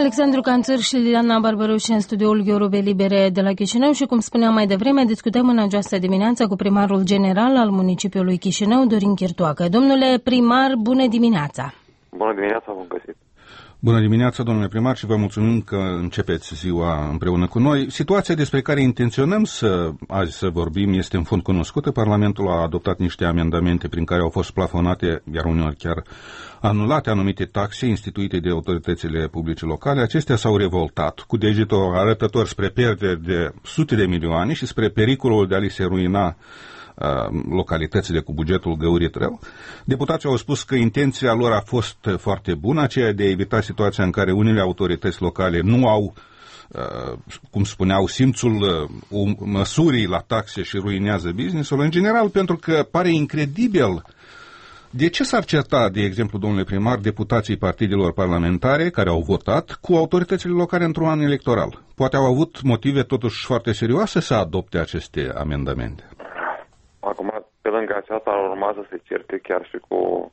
Alexandru Canțăr și Liliana Barbaroși în studioul Gheorube Libere de la Chișinău și, cum spuneam mai devreme, discutăm în această dimineață cu primarul general al municipiului Chișinău, Dorin Chirtoacă. Domnule primar, bună dimineața! Bună dimineața, bun găsit! Bună dimineața, domnule primar, și vă mulțumim că începeți ziua împreună cu noi. Situația despre care intenționăm azi să vorbim este în fond cunoscută. Parlamentul a adoptat niște amendamente prin care au fost plafonate, iar uneori chiar anulate, anumite taxe instituite de autoritățile publice locale. Acestea s-au revoltat cu degetul arătător spre pierderi de sute de milioane și spre pericolul de a li se ruina localitățile cu bugetul găurit rău. Deputații au spus că intenția lor a fost foarte bună, aceea de a evita situația în care unele autorități locale nu au, cum spuneau, simțul măsurii la taxe și ruinează business-ul. În general, pentru că pare incredibil de ce s-ar certa, de exemplu, domnule primar, deputații partidelor parlamentare care au votat cu autoritățile locale într-un an electoral. Poate au avut motive totuși foarte serioase să adopte aceste amendamente. Acum, pe lângă aceasta, ar urma să se certe chiar și cu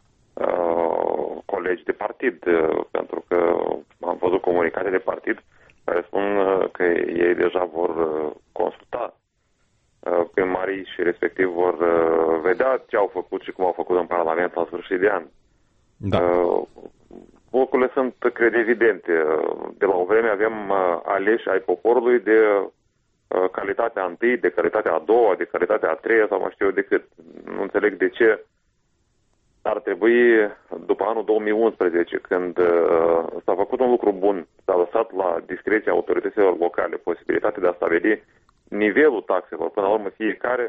colegi de partid, pentru că am văzut comunicate de partid care spun că ei deja vor consulta primarii și respectiv vor vedea ce au făcut și cum au făcut în Parlament la sfârșit de an. Da. Lucrurile sunt, cred, evidente. De la o vreme avem aleși ai poporului de calitatea întâi, de calitatea a doua, de calitatea a treia sau mai știu eu de cât. Nu înțeleg de ce ar trebui, după anul 2011, când s-a făcut un lucru bun, s-a lăsat la discreția autorităților locale posibilitatea de a stabili nivelul taxelor, până la urmă fiecare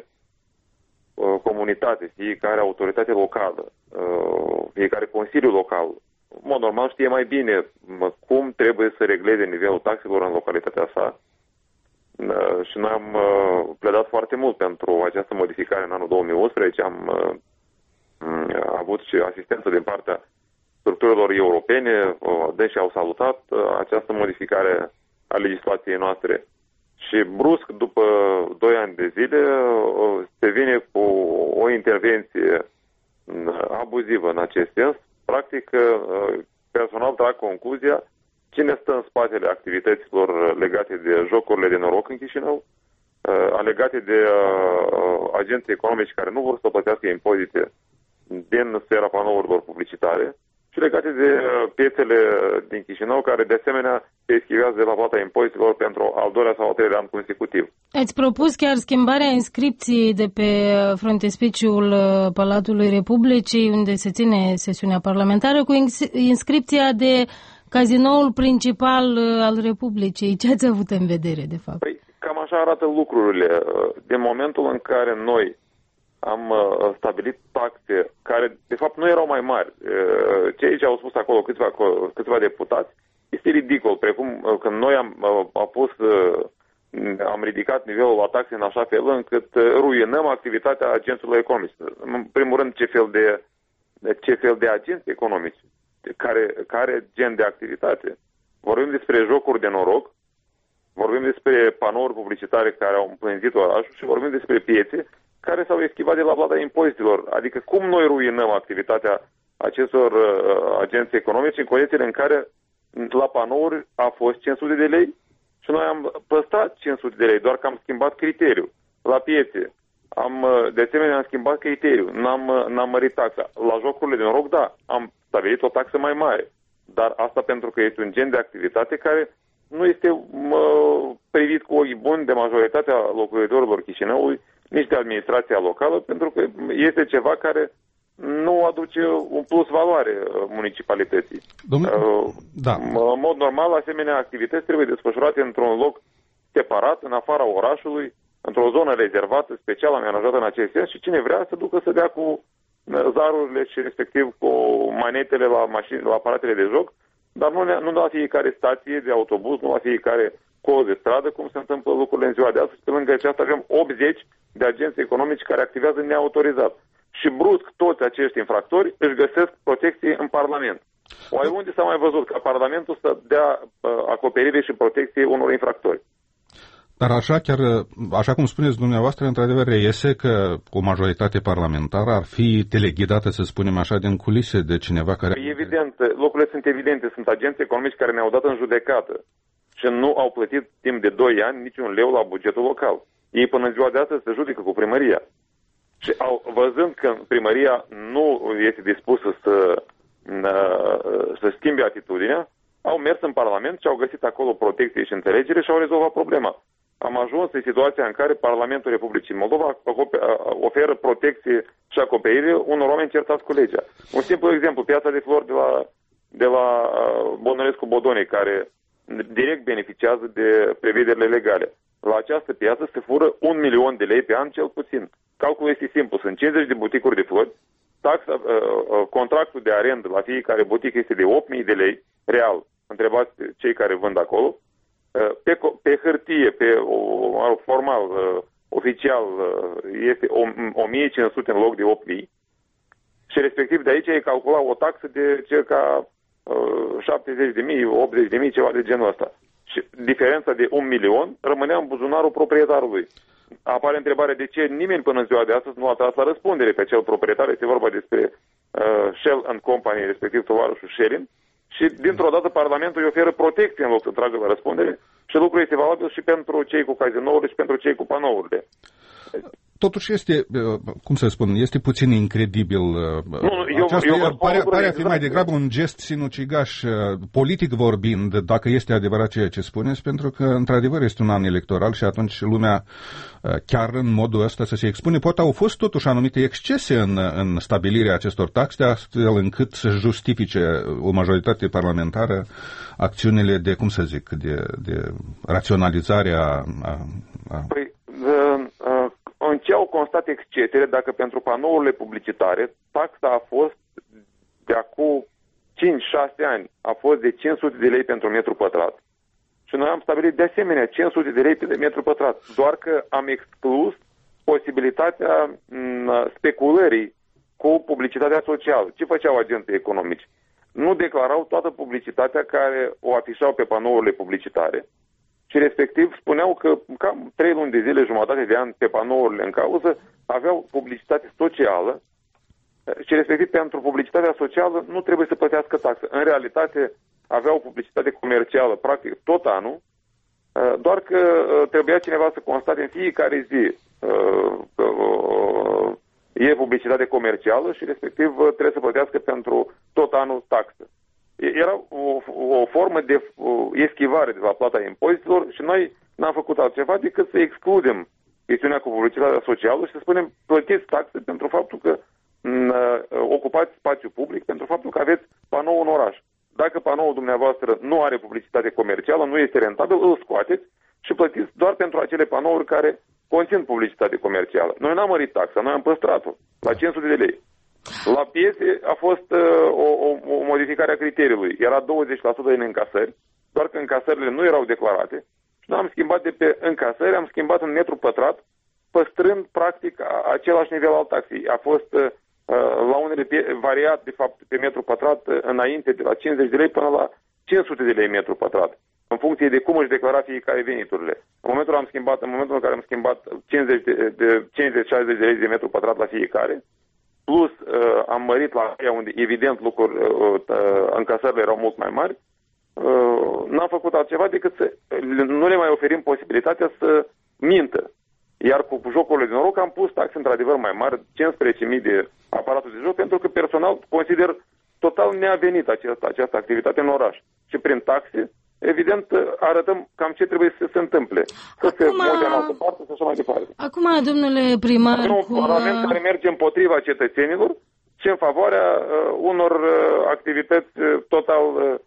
comunitate, fiecare autoritate locală, fiecare consiliu local, în mod normal știe mai bine cum trebuie să regleze nivelul taxelor în localitatea sa. Și noi am pledat foarte mult pentru această modificare în anul 2011. Am avut și asistență din partea structurilor europene, deși au salutat această modificare a legislației noastre. Și brusc, după 2 ani de zile, se vine cu o intervenție abuzivă în acest sens. Practic, personal trag concluzia cine stă în spatele activităților legate de jocurile de noroc în Chișinău, legate de agenții economici care nu vor să plătească impozite din sfera panourilor publicitare și legate de piețele din Chișinău, care de asemenea se eschivează de la plata impozitelor pentru al doilea sau al treilea an consecutiv. Ați propus chiar schimbarea inscripției de pe frontispiciul Palatului Republicii, unde se ține sesiunea parlamentară, cu inscripția de cazinoul principal al Republicii. Ce ați avut în vedere, de fapt? Păi, cam așa arată lucrurile. Din momentul în care noi am stabilit taxe care, de fapt, nu erau mai mari. Cei ce au spus acolo câțiva deputați, este ridicol. Precum când noi am ridicat nivelul la taxe în așa fel încât ruinăm activitatea agenților economici. În primul rând, ce fel de agenți economici? Care gen de activitate? Vorbim despre jocuri de noroc, vorbim despre panouri publicitare care au împlânzit orașul și vorbim despre piețe care s-au eschivat de la plata impozitelor. Adică cum noi ruinăm activitatea acestor agenți economici în condițiile în care la panouri a fost 500 de lei și noi am păstrat 500 de lei, doar că am schimbat criteriul. La piețe, de asemenea, am schimbat criteriul, n-am mărit taxa. La jocurile de noroc, da, am stabilit o taxă mai mare, dar asta pentru că este un gen de activitate care nu este privit cu ochi buni de majoritatea locuitorilor Chișinăului, nici de administrația locală, pentru că este ceva care nu aduce un plus valoare municipalității. Da. În mod normal, asemenea activități trebuie desfășurate într-un loc separat, în afara orașului, într-o zonă rezervată, special amenajată în acest sens și cine vrea să ducă să dea cu zarurile și respectiv cu manetele la mașini, la aparatele de joc, dar nu la fiecare stație de autobuz, nu la fiecare colț de stradă, cum se întâmplă lucrurile în ziua de astăzi. Pe lângă aceasta avem 80 de agenți economici care activează neautorizat. Și brusc toți acești infractori își găsesc protecție în Parlament. Oare unde s-a mai văzut ca Parlamentul să dea acoperire și protecție unor infractori? Dar așa cum spuneți dumneavoastră, într-adevăr reiese că o majoritate parlamentară ar fi teleghidată, să spunem așa, din culise de cineva care... Evident, lucrurile sunt evidente. Sunt agenți economici care ne-au dat în judecată și nu au plătit timp de 2 ani niciun leu la bugetul local. Ei până în ziua de astăzi se judecă cu primăria. Și văzând că primăria nu este dispusă să schimbe atitudinea, au mers în Parlament și au găsit acolo protecție și înțelegere și au rezolvat problema. Am ajuns în situația în care Parlamentul Republicii Moldova oferă protecție și acoperire unor oameni certați cu legea. Un simplu exemplu, piața de flori de la Bonărescu Bodonei, care direct beneficiază de prevederile legale. La această piață se fură 1 milion de lei pe an cel puțin. Calculul este simplu, sunt 50 de buticuri de flori, contractul de arendă la fiecare butică este de 8.000 de lei, real, întrebați cei care vând acolo. Pe hârtie, formal, oficial, este 1.500 în loc de 8.000 și respectiv de aici e calcula o taxă de circa 70.000, 80.000, ceva de genul ăsta. Și diferența de 1 milion rămânea în buzunarul proprietarului. Apare întrebarea de ce nimeni până în ziua de astăzi nu a tras la răspundere pe acel proprietar. Este vorba despre Shell and Company, respectiv tovarășul Shelin. Și dintr-o dată Parlamentul îi oferă protecție în loc să tragă la răspundere și lucrul este valabil și pentru cei cu cazinourile și pentru cei cu panourile. Totuși este, cum să spun, este puțin incredibil. Pare a fi mai degrabă un gest sinucigaș, politic vorbind, dacă este adevărat ceea ce spuneți, pentru că, într-adevăr, este un an electoral și atunci lumea, chiar în modul ăsta să se expune, poate au fost totuși anumite excese în stabilirea acestor taxe, astfel încât să justifice o majoritate parlamentară acțiunile de, cum să zic, de raționalizare a... În ce au constat excesele dacă pentru panourile publicitare taxa a fost de acum 5-6 ani, a fost de 500 de lei pentru metru pătrat și noi am stabilit de asemenea 500 de lei pe metru pătrat, doar că am exclus posibilitatea speculării cu publicitatea socială. Ce făceau agenții economici? Nu declarau toată publicitatea care o afișau pe panourile publicitare. Și respectiv spuneau că cam 3 luni de zile, jumătate de an pe panourile în cauză, aveau publicitate socială și respectiv pentru publicitatea socială nu trebuie să plătească taxă. În realitate aveau publicitate comercială practic tot anul, doar că trebuia cineva să constate în fiecare zi e publicitate comercială și respectiv trebuie să plătească pentru tot anul taxă. Era o formă de eschivare de la plata impozitelor și noi n-am făcut altceva decât să excludem chestiunea cu publicitatea socială și să spunem plătiți taxe pentru faptul că ocupați spațiu public, pentru faptul că aveți panou în oraș. Dacă panoul dumneavoastră nu are publicitate comercială, nu este rentabil, îl scoateți și plătiți doar pentru acele panouri care conțin publicitate comercială. Noi n-am mărit taxa, noi am păstrat-o la 500 de lei. La piese a fost o modificare a criteriului. Era 20% din încasări, doar că încasările nu erau declarate. Și noi am schimbat de pe încasări, am schimbat în metru pătrat, păstrând practic același nivel al taxei. A fost la unele variat, de fapt, pe metru pătrat înainte de la 50 de lei până la 500 de lei metru pătrat, în funcție de cum își declara fiecare veniturile. În momentul în care am schimbat 50-60 de lei de metru pătrat la fiecare, plus am mărit la aia unde evident încasările erau mult mai mari, n-am făcut altceva decât să nu le mai oferim posibilitatea să mintă. Iar cu jocurile de noroc am pus taxe într-adevăr mai mari, 15.000 de aparatul de joc, pentru că personal consider total neavenit această activitate în oraș. Și prin taxe, evident, arătăm cam ce trebuie să se întâmple. Să se moge în altă parte și așa mai departe. Acum, domnule primar... Un parlament care merge împotriva cetățenilor și în favoarea unor activități total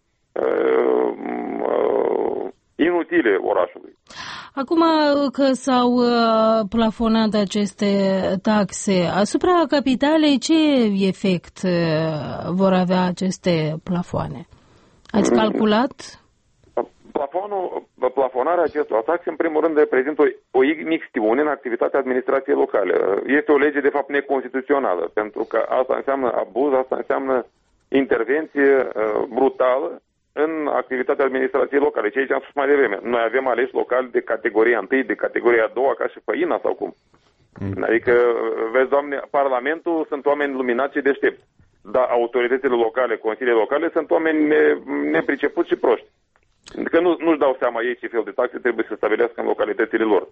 inutile orașului. Acum că s-au plafonat aceste taxe, asupra capitalei ce efect vor avea aceste plafoane? Ați calculat? Plafonarea acestor taxe, în primul rând, reprezintă o imixtiune în activitatea administrației locale. Este o lege, de fapt, neconstituțională, pentru că asta înseamnă abuz, asta înseamnă intervenție brutală în activitatea administrației locale. Ce aici am spus mai devreme. Noi avem aleși locali de categoria 1, de categoria 2, ca și făina sau cum. Adică, vezi, Doamne, Parlamentul sunt oameni luminați și deștepți. Dar autoritățile locale, consiliile locale sunt oameni nepricepuți și proști. Că nu-și dau seama ei ce fel de taxe trebuie să stabilească în localitățile lor.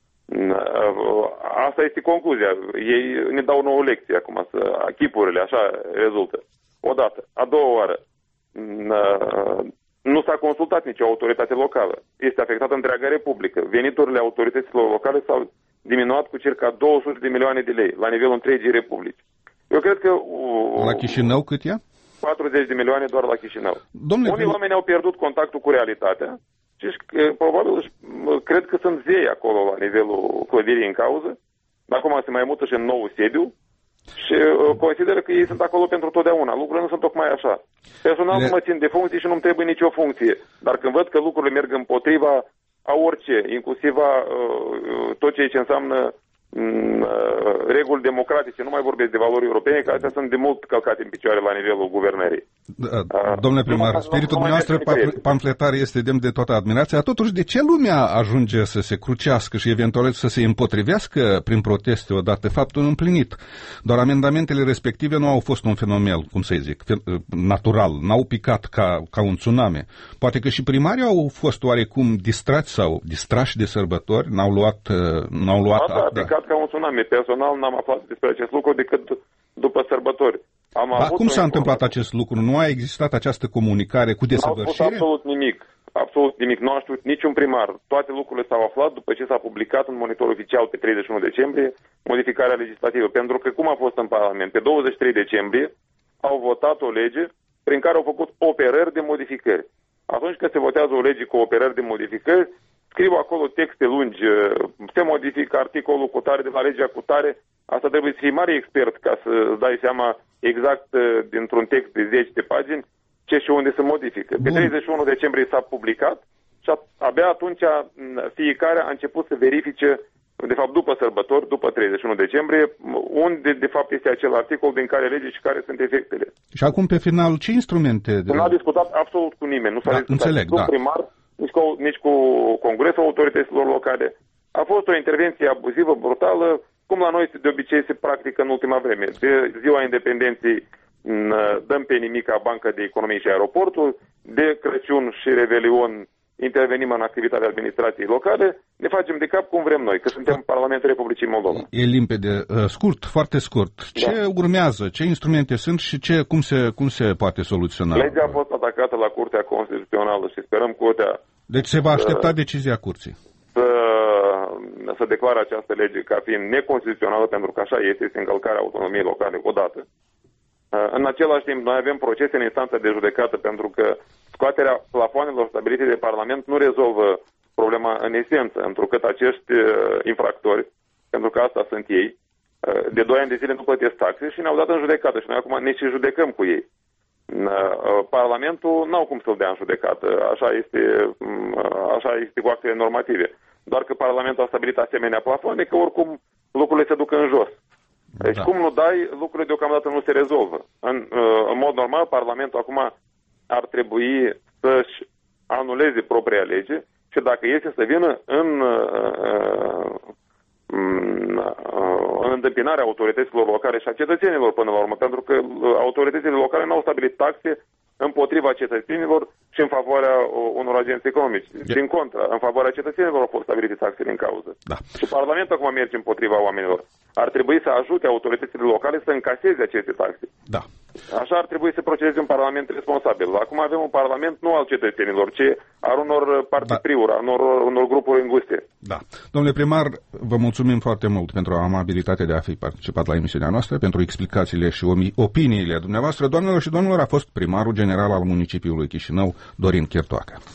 Asta este concluzia. Ei ne dau o nouă lecție acum, chipurile așa rezultă. Odată. A doua oară, nu s-a consultat nicio autoritate locală. Este afectată întreaga Republică. Veniturile autorităților locale s-au diminuat cu circa 200 de milioane de lei la nivelul întregii Republici. Eu cred că... La Chișinău cât e? 40 de milioane doar la Chișinău. Domnule, unii oameni au pierdut contactul cu realitatea și probabil cred că sunt zei acolo la nivelul clădirii în cauză. Acum se mai mută și în nou sediu și consideră că ei sunt acolo pentru totdeauna. Lucrurile nu sunt tocmai așa. Personal nu mă țin de funcții și nu-mi trebuie nicio funcție. Dar când văd că lucrurile merg împotriva a orice, inclusiv tot ceea ce înseamnă reguli democratice, nu mai vorbesc de valori europene, că astea sunt de mult călcate în picioare la nivelul guvernării. Domnule primar, spiritul dumneavoastră pamfletar este demn de toată admirația. Totuși, de ce lumea ajunge să se crucească și eventual să se împotrivească prin proteste odată faptul împlinit? Doar amendamentele respective nu au fost un fenomen, cum să zic, natural, n-au picat ca un tsunami. Poate că și primarii au fost oarecum distrați sau distrași de sărbători, n-au luat picat ca un tsunami. Personal n-am aflat despre acest lucru decât după sărbători. Cum s-a întâmplat acest lucru? Nu a existat această comunicare cu desăvârșire? Nu a spus absolut nimic. Absolut nimic. Nu a știut niciun primar. Toate lucrurile s-au aflat după ce s-a publicat în monitor oficial pe 31 decembrie modificarea legislativă. Pentru că cum a fost în Parlament? Pe 23 decembrie au votat o lege prin care au făcut operări de modificări. Atunci când se votează o lege cu operări de modificări, scriu acolo texte lungi, se modifică articolul cu tare de la legea cu tare. Asta trebuie să fii mare expert ca să îți dai seama exact dintr-un text de 10 de pagini ce și unde se modifică. Pe 31 decembrie s-a publicat și abia atunci fiecare a început să verifice, de fapt după sărbători, după 31 decembrie, unde de fapt este acel articol din care lege și care sunt efectele. Și acum pe final ce instrumente? Nu a discutat absolut cu nimeni. Nu s-a discutat cu primar, nici cu Congresul Autorităților Locale. A fost o intervenție abuzivă, brutală, cum la noi de obicei se practică în ultima vreme. De ziua independenței dăm pe nimica Banca de Economie și Aeroportul, de Crăciun și Revelion intervenim în activitatea administrației locale, ne facem de cap cum vrem noi, că suntem Parlamentul Republicii Moldova. E limpede. Scurt, foarte scurt. Ce urmează? Ce instrumente sunt și cum se poate soluționa? Legea a fost atacată la Curtea Constituțională și sperăm Curtea... Deci se va aștepta decizia Curții. Să declară această lege ca fiind neconstituțională, pentru că așa este încălcarea autonomiei locale odată. În același timp, noi avem procese în instanță de judecată, pentru că scoaterea plafoanelor stabilite de Parlament nu rezolvă problema în esență, întrucât acești infractori, pentru că asta sunt ei, de 2 ani de zile nu plătesc taxe și ne-au dat în judecată și noi acum ne și judecăm cu ei. Parlamentul n-au cum să-l dea în judecată, așa este cu actele normative. Doar că Parlamentul a stabilit asemenea plafoane, că oricum lucrurile se duc în jos. Deci cum nu dai, lucrurile deocamdată nu se rezolvă. În mod normal, Parlamentul acum ar trebui să-și anuleze propria lege și dacă este să vină în întâmpinarea autorităților locale și a cetățenilor până la urmă, pentru că autoritățile locale n-au stabilit taxe împotriva cetățenilor și în favoarea unor agenți economici. Din contră, în favoarea cetățenilor au fost stabilite taxele în cauză. Și Parlamentul acum merge împotriva oamenilor. Ar trebui să ajute autoritățile locale să încaseze aceste taxe. Așa ar trebui să procedeze un Parlament responsabil. Acum avem un Parlament nu al cetățenilor, ci al unor partipriuri, al unor grupuri înguste. Domnule primar, vă mulțumim foarte mult pentru amabilitatea de a fi participat la emisiunea noastră, pentru explicațiile și opiniile dumneavoastră. Doamnelor și domnilor, a fost primarul general al municipiului Chișinău, Dorin Chirtoacă.